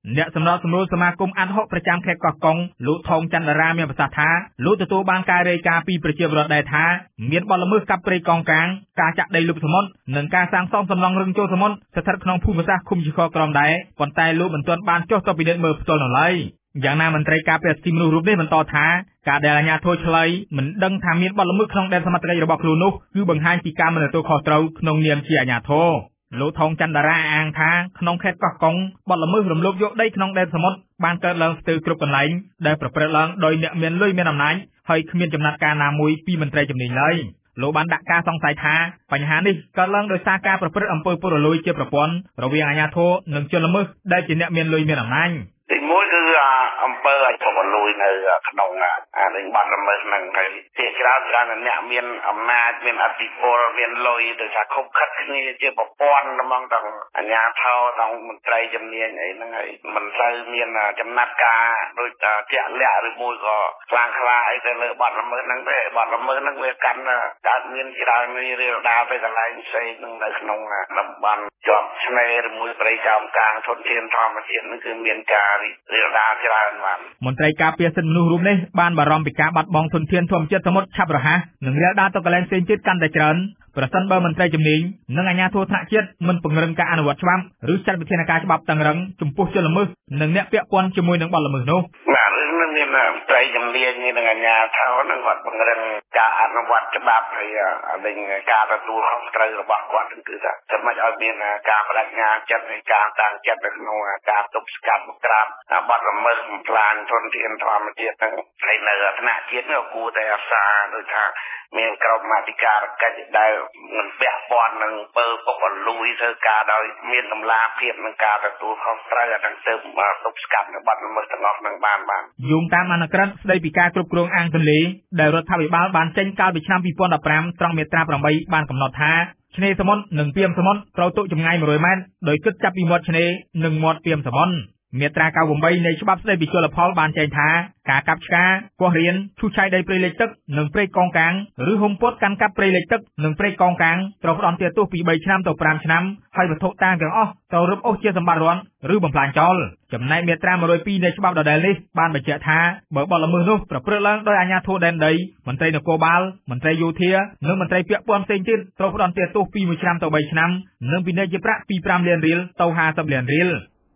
អ្នកសម្របសម្រួលសមាគមអាត់ហុកប្រចាំខេត្តកោះកុងលោកថងច័ន្ទរាមានប្រសាសន៍ថាលោកទទួលបានការរាយការណ៍ពីប្រជាពលរដ្ឋដែរថាមានបទល្មើសកាប់ព្រៃកោងកាងការចាក់ដីលុបសមុទ្រនិងការសាងសង់សំណង់រឹងចូលសមុទ្រស្ថិតក្នុងភូមិសាស្ត្រឃុំជីខក្រមដែរប៉ុន្តែលោកមិនទាន់បានចុះទៅពិនិត្យមើលផ្ទាល់នៅឡើយយ៉ាងណាមន្ត្រីការពារសិទ្ធិមនុស្សរូបនេះបន្តថាការដែលអាជ្ញាធរឆ្លើយមិនដឹងថាមានបទល្មើសក្នុងដែនសមត្ថកិច្ចរបស់ខ្លួននោះគឺបង្ហាញពីការមិនទទួលខុសត្រូវក្នុងនាមជាអាជ្ញាធរលោកថងច័ន្ទរាអាងថាក្នុងខេត្តកោះកុងបទល្មើសរំលោភយកដីក្នុងដែនសមុទ្របានកើតឡើងស្ទើរគ្រប់កន្លែងដែលប្រព្រឹត្តឡើងដោយអ្នកមានលុយមានអំណាចហើយគ្មានចំណាត់ការណាមួយពីមន្ត្រីជំនាញឡើយលោកបានដាក់ការសង្ស័យថាបញ្ហានេះកើតឡើងដោយសារការប្រព្រឹត្តអំពើពុករលួយជាប្រព័ន្ធរវាងអាជ្ញាធរនិងជនល្មើសដែលជាអ្នកមានលុយមានអំណាចទីមួយគឺអំពើពុករលួយនៅក្នុងអានេះបាត់ល្មើសហ្នឹងហើយជាច្រើនអ្នកមានអំណាចមានអធិបុលមានលុយទៅថាខុបខិតគ្នាជាប្រព័ន្ធហ្មងទាំងអាជ្ញាធរទាំងមន្ត្រីជំនាញអីហ្នឹងហើយមិនសូវមានចំណាត់ការដូចជាក់លាក់ឬមួយក៏ខ្លាំងខ្លាអីទៅលើបាត់ល្មើសហ្នឹងទេបាត់ល្មើសហ្នឹងវាកាន់កើតមានច្រើនរៀលដាលទៅកន្លែងផ្សេងហ្នឹងនៅក្នុងតំបន់ជាប់ឆ្នេរឬមួយព្រៃកោងកាងធនធានធម្មជាតិហ្នឹងគឺមានការរៀលដាលច្រើនបាទមន្ត្រីការពារសិទ្ធិមនុស្សរូបនេះបានបារម្ភពីការបាត់បង់ធនធានធម្មជាតិសមុទ្រឆាប់រហ័សនិងរាលដាលទៅកន្លែងផ្សេងទៀតកាន់តែច្រើនប្រសិនបើមន្ត្រីជំនាញនិងអាជ្ញាធរថ្នាក់ជាតិមិនពង្រឹងការអនុវត្តច្បាប់ឬចាត់វិធានការច្បាប់តឹងរឹងចំពោះជនល្មើសនិងអ្នកពាក់ព័ន្ធជាមួយនឹងបទល្មើសនោះបាទរឿងនេះមានមន្ត្រីជំនាញនិងអាជ្ញាធរនឹងគាត់ពង្រឹងការអនុវត្តច្បាប់ហើយការទទួលខុសត្រូវរបស់គាត់គឺថាសម្រាប់ឲ្យមានការបដិញ្ញាចិត្តនៃការតាំងចិត្តនៅក្នុងការទប់ស្កាត់បង្ក្រាបបទល្មើសបំផ្លាញធនធានធម្មជាតិទាំងហើយនៅថ្នាក់ជាតិនោះគួរតែអាសាដូចថាមានក្រុមអធិការកិច្ចដែលមិនពាក់ព័ន្ធនឹងពើពុករលួយធ្វើការដោយមានតម្លាភាពនឹងការទទួលខុសត្រូវអាទាំងទៅទប់ស្កាត់នៅបទល្មើសទាំងអស់នឹងបានយោងតាមអនុក្រឹត្យស្ដីពីការគ្រប់គ្រងអាងទន្លេដែលរដ្ឋាភិបាលបានចេញកាលពីឆ្នាំ2015ត្រង់មាត្រា8បានកំណត់ថាឆ្នេរសមុទ្រនិងពាមសមុទ្រត្រូវទុកចម្ងាយ100ម៉ែត្រដោយគិតចាប់ពីមាត់ឆ្នេរនិងមាត់ពាមសមុទ្រមាត្រា98នៃច្បាប់ស្ដីពីជលផលបានចែងថាការកាប់ឆ្ការគាស់រៀនឈូសឆាយដីព្រៃលិចទឹកនិងព្រៃកោងកាងឬហុំពត់កាន់កាប់ព្រៃលិចទឹកនិងព្រៃកោងកាងត្រូវផ្តន្ទាទោសពី3ឆ្នាំទៅ5ឆ្នាំហើយវត្ថុតាងទាំងអស់ត្រូវរឹបអូសជាសម្បត្តិរដ្ឋឬបំផ្លាញចោលចំណែកមាត្រា102នៃច្បាប់ដដែលនេះបានបញ្ជាក់ថាបើបទល្មើសនោះប្រព្រឹត្តឡើងដោយអាជ្ញាធរដែនដីមន្ត្រីនគរបាលមន្ត្រីយោធានិងមន្ត្រីពាក់ព័ន្ធផ្សេងទៀតត្រូវផ្តន្ទាទោសពី1ឆ្នាំទៅ3ឆ្នាំនិងពិន័យជាប្រាក់ពី5លានរៀលទៅ50លានរៀល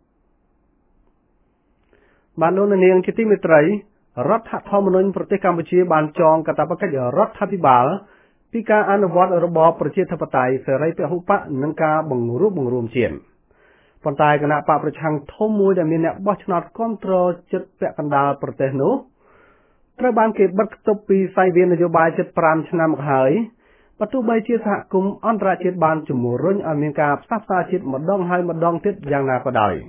បានលោកនាងជាទីមេត្រីរដ្ឋធម្មនុញ្ញប្រទេសកម្ពុជាបានចងកាតព្វកិច្ចរដ្ឋាភិបាលពីការអនុវត្តរបបប្រជាធិបតេយ្យសេរីពហុបកនិងការបង្រួបបង្រួមជាតិប៉ុន្តែគណៈបកប្រឆាំងធំមួយដែលមានអ្នកបោះឆ្នោតគ្រប់គ្រងចិត្តពាក់កណ្ដាលប្រទេសនោះត្រូវបានគេបិទគប់ពីសាយវាននយោបាយជិត5ឆ្នាំមកហើយបើទោះបីជាសហគមន៍អន្តរជាតិបានជំរុញឲ្យមានការផ្សះផ្សាជាតិម្ដងហើយម្ដងទៀតយ៉ាងណាក៏ដោយ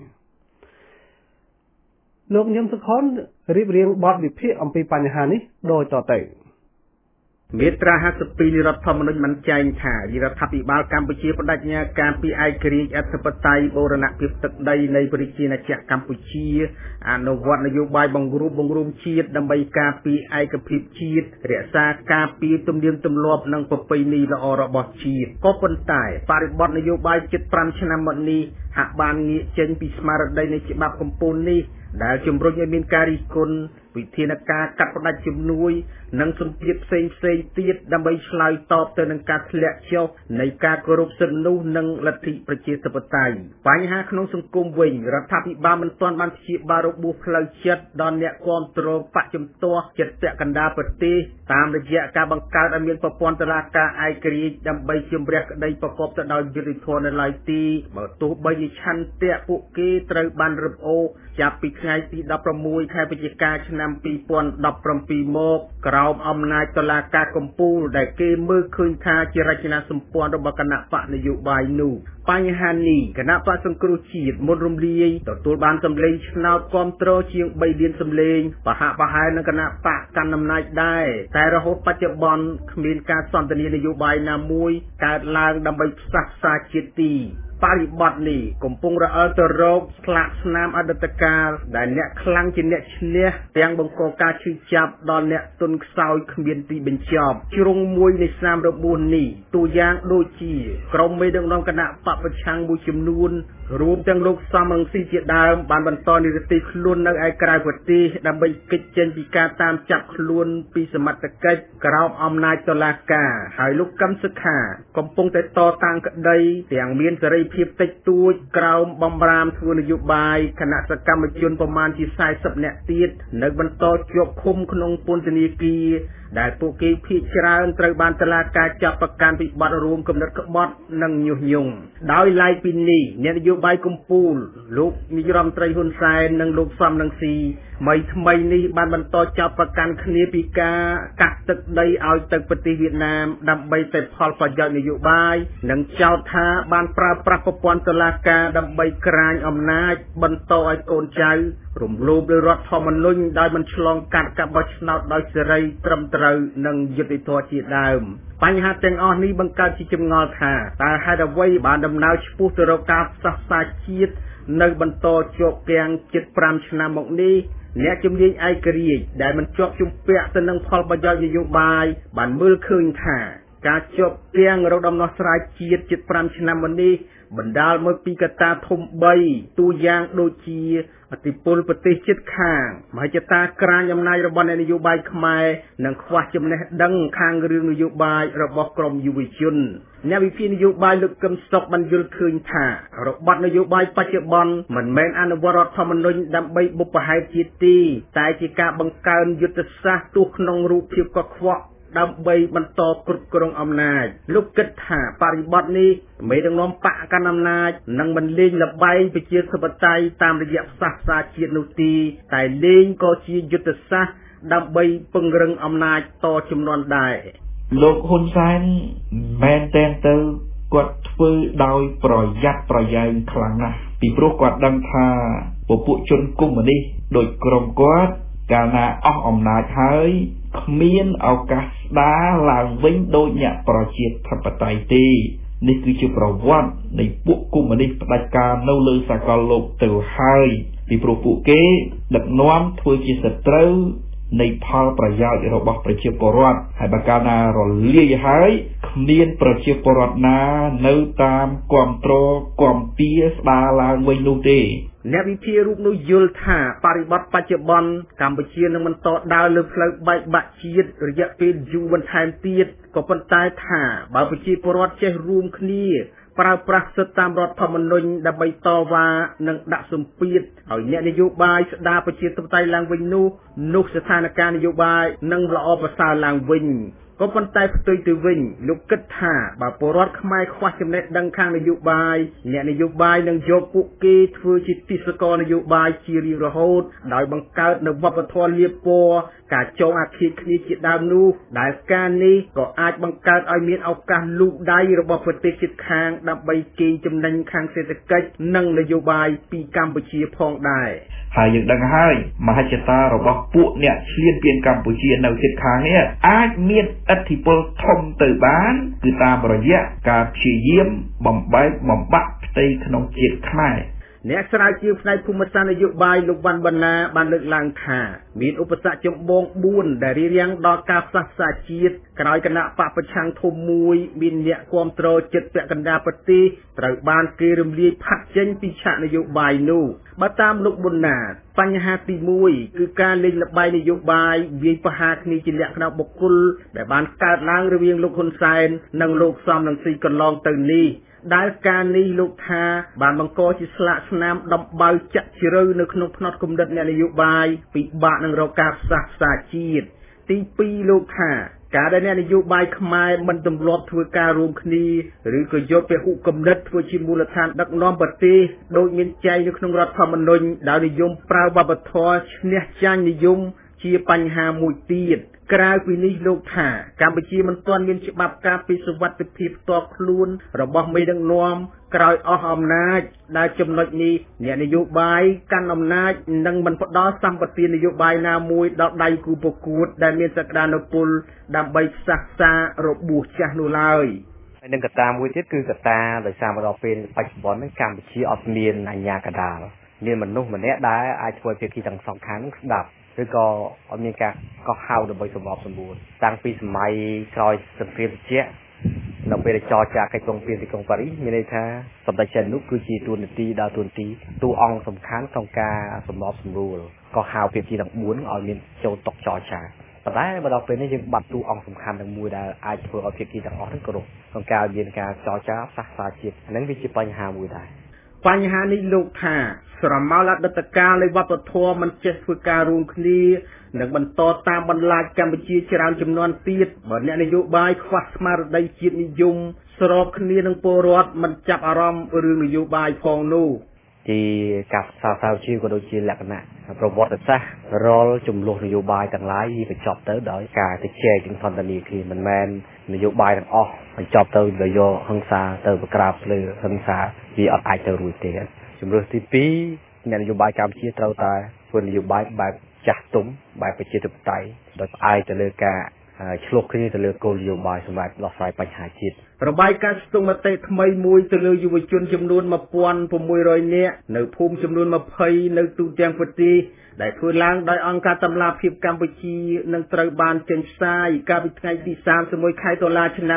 លោកញឹមសុខុនរៀបរៀងបទវិភាគអំពីបញ្ហានេះដូចតទៅមាត្រា52នៃរដ្ឋធម្មនុញ្ញបានចែងថារដ្ឋាភិបាលកម្ពុជាបដិញ្ញាការពីឯករាជ្យអធិបតេយ្យបូរណភាពទឹកដីនៃប្រជាណាចក្រកម្ពុជាអនុវត្តនយោបាយបង្រួបបង្រួមជាតិដើម្បីការពីឯកភាពជាតិរក្សាការពីទំនៀមទម្លាប់និងប្រពៃណីល្អរបស់ជាតិក៏ប៉ុន្តែបរិបទនយោបាយជិត5ឆ្នាំមកនេះហាក់បានងាកចេញពីស្មារតីនៃច្បាប់កម្ពុជានេះដែលជំរុញឲ្យមានការរិះគន់វិធានការកាត់ផ្តាច់ជំនួយនិងសម្ពាធផ្សេងទៀតដើម្បីឆ្លើយតបទៅនឹងការធ្លាក់ចុះនៃការគោរពសិទ្ធិមនុស្សនិងលទ្ធិប្រជាធិបតេយ្យបញ្ហាក្នុងសង្គមវិញរដ្ឋាភិបាលមិនទាន់បានព្យាបាលរបួសផ្លូវចិត្តដល់អ្នកគ្រប់គ្រងបកជំទាស់ចិត្តពាក់កណ្ដាលប្រទេសតាមរយៈការបង្កើតឲ្យមានប្រព័ន្ធតុលាការឯករាជ្យដើម្បីជម្រះក្តីប្រកបទៅដោយយុត្តិធម៌នៅឡើយទីបើទោះបីជាឆន្ទៈពួកគេត្រូវបានរឹបអូសចាប់ពីថ្ងៃទី16ខែវិច្ឆិកាឆ្នាំ2017មកក្រោមអំណាចតុលាការកំពូលដែលគេមើលឃើញថាជារចនាសម្ព័ន្ធរបស់គណៈបកនយោបាយនោះបញ្ហានេះគណៈបកសង្គ្រោះជាតិមុនរំលាយទទួលបានសម្លេងឆ្នោតគាំទ្រជាង3លានសម្លេងប្រហាក់ប្រហែលនឹងគណៈបកកាន់អំណាចដែរតែរហូតបច្ចុប្បន្នគ្មានការសន្ទនានយោបាយណាមួយកើតឡើងដើម្បីផ្សះផ្សាជាតិទីបរិបត្តិនេះកំពុងរអិលទៅរកស្លាកស្នាមអតីតកាលដែលអ្នកខ្លាំងជាអ្នកឈ្នះទាំងបង្កការឈឺចាប់ដល់អ្នកទុនខ្សោយគ្មានទីបញ្ចប់ជ្រុងមួយនៃស្នាមរបួសនេះទូយ៉ាងដូចជាក្រុមមេដឹកនាំគណៈបពប្រឆាំងមួយចំនួនរួមទាំងលោកសំរងស៊ីជាដើមបានបន្តនីតិរដ្ឋខ្លួននៅឯក្រៅប្រទេសដើម្បីគេចចេញពីការតាមចាប់ខ្លួនពីសមត្ថកិច្ចក្រោមអំណាចតុលាការហើយលោកកឹមសុខាកំពុងតែតតាំងក្តីទាំងមានសេរីភាពតិចតួចក្រោមបំរាមធ្វើនយោបាយគណៈសកម្មជនប្រមាណជា40នាក់ទៀតនៅបន្តជាប់ឃុំក្នុងពន្ធនាគារដែលពួកគេភ័យច្រើនត្រូវបានតុលាការចាប់ប្រកាន់ពីបទរួមគំនិតក្បត់និងញុះញង់ដោយឡែកពីនេះអ្នកនយោបាយកំពូលលោកនាយរដ្ឋមន្ត្រីហ៊ុនសែននិងលោកសំរងស៊ីថ្មីនេះបានបន្តចាប់ប្រកាន់គ្នាពីការកាត់ទឹកដីឲ្យទៅប្រទេសវៀតណាមដើម្បីតែផលប្រយោជន៍នយោបាយនិងចោទថាបានប្រើប្រាស់ប្រព័ន្ធតុលាការដើម្បីក្រាញអំណាចបន្តឲ្យកូនចៅរំលោភលើរដ្ឋធម្មនុញ្ញដោយមិនឆ្លងកាត់ការបោះឆ្នោតដោយសេរីត្រឹមត្រូវនិងយុត្តិធម៌ជាដើមបញ្ហាទាំងអស់នេះបង្កើតជាចម្ងល់ថាតើហេតុអ្វីបានដំណើរឆ្ពោះទៅរកការផ្សះផ្សាជាតិនៅបន្តជាប់គាំងជិត5ឆ្នាំមកនេះអ្នកជំនាញឯករាជ្យដែលមិនជាប់ជំពាក់ទៅនឹងផលប្រយោជន៍នយោបាយបានមើលឃើញថាការជាប់គាំងរកដំណោះស្រាយជាតិជិត5ឆ្នាំមកនេះបណ្ដាលមកពីកត្តាធំ3ទូយ៉ាងដូចជាឥទ្ធិពលប្រទេសជិតខាងមហិច្ឆតាក្រាញអំណាចរបស់អ្នកនយោបាយខ្មែរនិងខ្វះចំណេះដឹងខាងរឿងនយោបាយរបស់ក្រមយុវជនអ្នកវិភាគនយោបាយលោកកឹមសុខបានយល់ឃើញថារបបនយោបាយបច្ចុប្បន្នមិនមែនអនុវត្តរដ្ឋធម្មនុញ្ញដើម្បីបុព្វហេតុជាតិទេតែជាការបង្កើនយុទ្ធសាស្ត្រទោះក្នុងរូបភាពកខ្វក់ដើម្បីបន្តគ្រប់គ្រងអំណាចលោកគិតថាបរិបទនេះមេដឹកនាំបកកាន់អំណាចនឹងមិនលេងល្បែងប្រជាធិបតេយ្យតាមរយៈផ្សះផ្សាជាតិនោះទេតែលេងក៏ជាយុទ្ធសាស្ត្រដើម្បីពង្រឹងអំណាចតជំនាន់ដែរលោកហ៊ុនសែនមែនតែនទៅគាត់ធ្វើដោយប្រយ័ត្នប្រយែងខ្លាំងណាស់ពីព្រោះគាត់ដឹងថាពួកជនកុម្មុយនីសដោយក្រុមគាត់កាលណាអស់អំណាចហើយគ្មានឱកាសស្ដារឡើងវិញដោយអ្នកប្រជាធិបតេយ្យទេនេះគឺជាប្រវត្តិនៃពួកកុម្មុយនីសផ្ដាច់ការនៅលើសកលលោកទៅហើយពីព្រោះពួកគេដឹកនាំធ្វើជាសត្រូវនៃផលប្រយោជន៍របស់ប្រជាពលរដ្ឋហើយបើកាលណារលាយហើយគ្មានប្រជាពលរដ្ឋណានៅតាមគ្រប់គ្រងគ្រប់ពីស្ដារឡើងវិញនោះទេអ្នកវិភាគរូបនោះយល់ថាបរិបទបច្ចុប្បន្នកម្ពុជានឹងបន្តដើរលើផ្លូវបែកបាក់ជាតិរយៈពេលយូរបន្ថែមទៀតក៏ប៉ុន្តែថាបើប្រជាពលរដ្ឋចេះរួមគ្នាប្រើប្រាស់សិទ្ធិតាមរដ្ឋធម្មនុញ្ញដើម្បីតវ៉ានិងដាក់សម្ពាធឲ្យអ្នកនយោបាយស្ដារប្រជាធិបតេយ្យឡើងវិញនោះស្ថានភាពនយោបាយនឹងល្អប្រសើរឡើងវិញក៏ប៉ុន្តែផ្ទុយទៅវិញលោកគិតថាបើពលរដ្ឋខ្មែរខ្វះចំណេះដឹងខាងនយោបាយអ្នកនយោបាយនឹងយកពួកគេធ្វើជាទិសកលនយោបាយជារៀងរហូតដោយបង្កើតនូវវប្បធម៌លាបពណ៌ការចងអាឃាតគ្នាជាដើមនោះដែលការនេះក៏អាចបង្កើតឲ្យមានឱកាសលូកដៃរបស់ប្រទេសជិតខាងដើម្បីកេងចំណេញខាងសេដ្ឋកិច្ចនិងនយោបាយពីកម្ពុជាផងដែរហើយយើងដឹងហើយមហិច្ឆតារបស់ពួកអ្នកឈ្លានពានកម្ពុជានៅជិតខាងនេះអាចមានឥទ្ធិពលធំទៅបានគឺតាមរយៈការព្យាយាមបំបែកបំបាក់ផ្ទៃក្នុងជាតិខ្មែរអ្នកស្រាវជ្រាវផ្នែកភូមិសាស្ត្រនយោបាយលោកវ៉ាន់វណ្ណាបានលើកឡើងថាមានឧបសគ្គចម្បង4ដែលរារាំងដល់ការផ្សះផ្សាជាតិក្រោយគណៈបកប្រឆាំងធំមួយមានអ្នកគាំទ្រចិត្តពាក់កណ្ដាលប្រទេសត្រូវបានគេរំលាយផាត់ចេញពីឆាកនយោបាយនោះបើតាមលោកវណ្ណាបញ្ហាទី1គឺការលេងល្បែងនយោបាយវាយប្រហារគ្នាជាលក្ខណៈបុគ្គលដែលបានកើតឡើងរវាងលោកហ៊ុនសែននិងលោកសំរងស៊ីកន្លងទៅនេះដែលការនេះលោកថាបានបង្កជាស្លាកស្នាមដំបៅចាក់ជ្រៅនៅក្នុងផ្នត់គំនិតអ្នកនយោបាយពិបាកនឹងរកការផ្សះផ្សាជាតិទី2លោកថាការដែលអ្នកនយោបាយខ្មែរមិនទម្លាប់ធ្វើការរួមគ្នាឬក៏យកពហុគំនិតធ្វើជាមូលដ្ឋានដឹកនាំប្រទេសដោយមានចែងនៅក្នុងរដ្ឋធម្មនុញ្ញដោយនិយមប្រើវប្បធម៌ឈ្នះចាញ់និយមជាបញ្ហាមួយទៀតក្រៅពីនេះលោកថាកម្ពុជាមិនទាន់មានច្បាប់ការពារសុវត្ថិភាពផ្ទាល់ខ្លួនរបស់មេដឹកនាំក្រោយអស់អំណាចដែលចំណុចនេះអ្នកនយោបាយកាន់អំណាចនឹងមិនផ្ដល់សម្បទាននយោបាយណាមួយដល់ដៃគូប្រកួតដែលមានសក្តានុពលដើម្បីផ្សះផ្សារបួសចាស់នោះឡើយនឹងកត្តាមួយទៀតគឺកត្តាដោយសារមកដល់ពេលបច្ចុប្បន្ននេះកម្ពុជាអត់មានអាជ្ញាកណ្ដាលមានមនុស្សម្នាក់ដែលអាចធ្វើភាគីទាំងសងខាងនឹងស្ដាប់ឬក៏អត់មានការកោះហៅដើម្បីសម្របសម្រួលតាំងពីសម័យក្រោយសង្គ្រាមត្រជាក់នៅពេលចរចាកិច្ចព្រមព្រៀងទីក្រុងប៉ារីសមានន័យថាសម្ដេចសែននុគឺជាតួនាទីដើរតួនាទីតួអង្គសំខាន់ក្នុងការសម្របសម្រួលកោះហៅភាគីទាំង4ឲ្យមានចូលតុចរចាប៉ុន្តែមកដល់ពេលនេះយើងបាត់តួអង្គសំខាន់ទាំងមួយដែលអាចធ្វើឲ្យភាគីទាំងអស់នឹងគ្រប់ក្នុងការមានការចរចាសាសនាជាតិហ្នឹងវាជាបញ្ហាមួយដែរបញ្ហានេះលោកថាស្រមោលអតីតកាលនៃវប្បធម៌មិនចេះធ្វើការរួមគ្នានិងបន្តតាមបន្លាចកម្ពុជាច្រើនចំនួនទៀតបើអ្នកនយោបាយខ្វះស្មារតីជាតិនិយមស្របគ្នានឹងពលរដ្ឋមិនចាប់អារម្មណ៍រឿងនយោបាយផងនោះជាការសិក្សាសាស្ត្រជាក៏ដូចជាលក្ខណៈប្រវត្តិសាស្ត្ររលចំនួននយោបាយទាំងឡាយវាបញ្ចប់ទៅដោយការទៅជែកទាំងសន្តានាគ្នាមិនមែននយោបាយទាំងអស់បញ្ចប់ទៅដោយយកហិង្សាទៅប្រក្រាបលើហិង្សាវាអត់អាចទៅរួចទេជំរឿនទី2អ្នកនយោបាយកម្ពុជាត្រូវតែធ្វើនយោបាយបែបចាស់ទុំបែបប្រជាធិបតេយ្យដោយផ្អែកទៅលើការឆ្លុះគ្នាទៅលើគោលនយោបាយសម្រាប់ដោះស្រាយបញ្ហាជាតិរបាយការណ៍ស្ទង់មតិថ្មីមួយទៅលើយុវជនចំនួន 1600 នាក់នៅភូមិចំនួន 20 នៅទូទាំងប្រទេសដែលធ្វើឡើងដោយអង្គការតម្លាភាពកម្ពុជានឹងត្រូវបានចេញផ្សាយកាលពីថ្ងៃទី31 ខែតុលាឆ្នាំ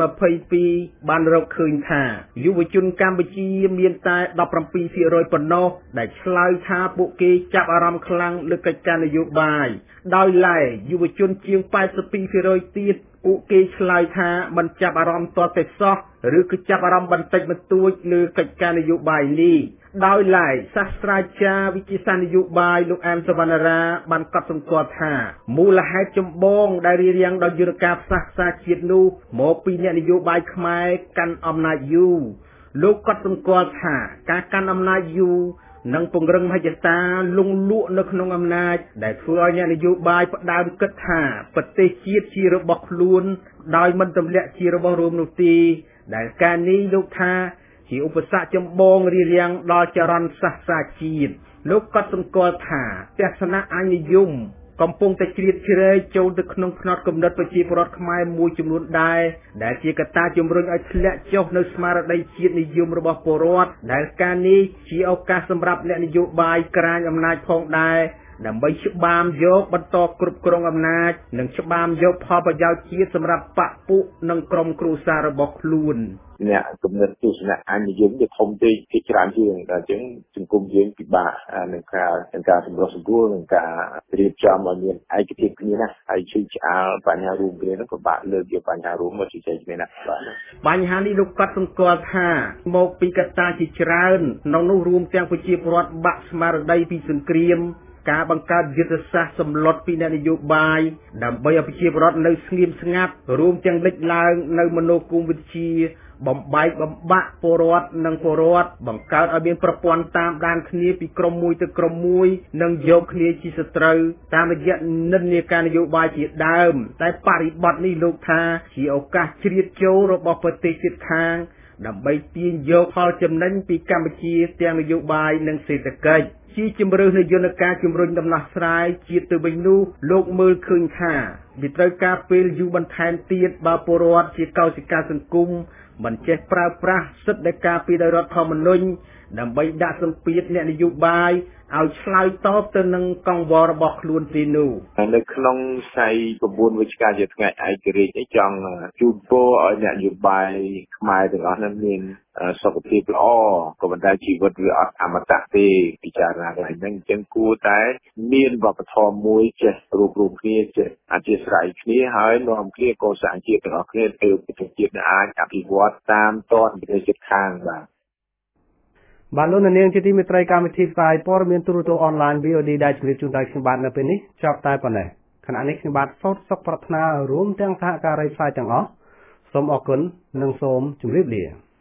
2022 បានរកឃើញថាយុវជនកម្ពុជាមានតែ 17% ប៉ុណ្ណោះដែលឆ្លើយថាពួកគេចាប់អារម្មណ៍ខ្លាំងលើកិច្ចការនយោបាយដោយឡែកយុវជនជាង 82% ទៀតពួកគេឆ្លើយថាមិនចាប់អារម្មណ៍ទាល់តែសោះឬគឺចាប់អារម្មណ៍បន្តិចបន្តួចលើកិច្ចការនយោបាយនេះដោយឡែកសាស្ត្រាចារ្យវិទ្យាសាស្ត្រនយោបាយលោកអែមសវណ្ណារាបានកត់សម្គាល់ថាមូលហេតុចម្បងដែលរារាំងដល់យន្តការផ្សះផ្សាជាតិនោះមកពីអ្នកនយោបាយខ្មែរកាន់អំណាចយូរលោកកត់សម្គាល់ថាការកាន់អំណាចយូរនិងពង្រឹងមហិច្ឆតាលងលក់នៅក្នុងអំណាចដែលធ្វើឲ្យអ្នកនយោបាយផ្ដើមគិតថាប្រទេសជាតិជារបស់ខ្លួនដោយមិនទម្លាក់ជារបស់រួមនោះទេដែលការនេះលោកថាជាឧបសគ្គចម្បងរារាំងដល់ចរន្តសាសនាជាតិលោកក៏សម្គាល់ថាទស្សនៈអនិយមកំពុងតែជ្រៀតជ្រែកចូលទៅក្នុងផ្នត់គំនិតប្រជាពលរដ្ឋខ្មែរមួយចំនួនដែរដែលជាកត្តាជំរុញឲ្យធ្លាក់ចុះនៅស្មារតីជាតិនិយមរបស់ពលរដ្ឋដែលការនេះជាឱកាសសម្រាប់អ្នកនយោបាយក្រាញអំណាចផងដែរដើម្បីច្បាមយកបន្តគ្រប់គ្រងអំណាចនិងច្បាមយកផលប្រយោជន៍ជាតិសម្រាប់បព្វពួកនិងក្រុមគ្រួសាររបស់ខ្លួនអ្នកគំនិតទស្សនៈអនិយមជាធំពេកពីច្រើនជាងតែអញ្ចឹងសង្គមយើងពិបាកនឹងការសម្រុះសម្រួលនឹងការរៀបចំឲ្យមានឯកភាពគ្នាណាហើយជឿឆ្អាលបញ្ហារួមគ្នានោះក៏បាក់លើកយកបញ្ហារួមមកជជែកគ្នាណាបាទបញ្ហានេះលោកកត់សម្គាល់ថាមកពីកត្តាជាច្រើនក្នុងនោះរួមទាំងប្រជាពលរដ្ឋបាក់ស្មារតីពីសង្គ្រាមការបង្កើតយុទ្ធសាស្ត្រសម្លុតពីអ្នកនយោបាយដើម្បីឲ្យប្រជាពលរដ្ឋនៅស្ងៀមស្ងាត់រួមទាំងលេចឡើងនៅមនោគមវិជ្ជាបំបែកបំបាក់ពលរដ្ឋនិងពលរដ្ឋបង្កើតឲ្យមានប្រព័ន្ធតាមដានគ្នាពីក្រុមមួយទៅក្រុមមួយនិងយកគ្នាជាសត្រូវតាមរយៈនិន្នាការនយោបាយជាដើមតែបរិបទនេះលោកថាជាឱកាសជ្រៀតចូលរបស់ប្រទេសជិតខាងដើម្បីទាញយកផលចំណេញពីកម្ពុជាទាំងនយោបាយនិងសេដ្ឋកិច្ចជាជំរឿននៃយន្តការជំរុញដំណោះស្រាយជាតិទៅវិញនោះលោកមើលឃើញថាវាត្រូវការពេលយូរបន្ថែមទៀតបើពលរដ្ឋជាកោសិកាសង្គមមិនចេះប្រើប្រាស់សិទ្ធិដែលការពារដោយរដ្ឋធម្មនុញ្ញដើម្បីដាក់សម្ពាធអ្នកនយោបាយឲ្យឆ្លើយតបទៅនឹងកង្វល់របស់ខ្លួនទេនោះនៅក្នុងខ្សែ9វិច្ឆិកាជាថ្ងៃឯករាជ្យនេះចង់ជូនពរឲ្យអ្នកនយោបាយខ្មែរទាំងអស់នឹងមានសុខភាពល្អក៏ប៉ុន្តែជីវិតវាអត់អមតៈទេពិចារណាកន្លែងហ្នឹងអញ្ចឹងគួរតែមានវប្បធម៌មួយចេះរួបរวมគ្នាចេះអធិស្ឋានគ្នាហើយនាំគ្នាកសាងជាតិទាំងអស់គ្នាទៅប្រទេសជាតិអាចអភិវឌ្ឍតាមទាន់ប្រទេសជិតខាងបាទលោកនាងជាទីមេត្រីកម្មវិធីផ្សាយព័ត៌មានទូរទស្សន៍អនឡាញ VOD ដែលជម្រាបជូនដល់ខ្ញុំបាទនៅពេលនេះចប់តែប៉ុណ្ណេះខណៈនេះខ្ញុំបាទសូមសុខប្រាថ្នារួមទាំងសហការីផ្សាយទាំងអស់សូមអរគុណនិងសូមជម្រាបលា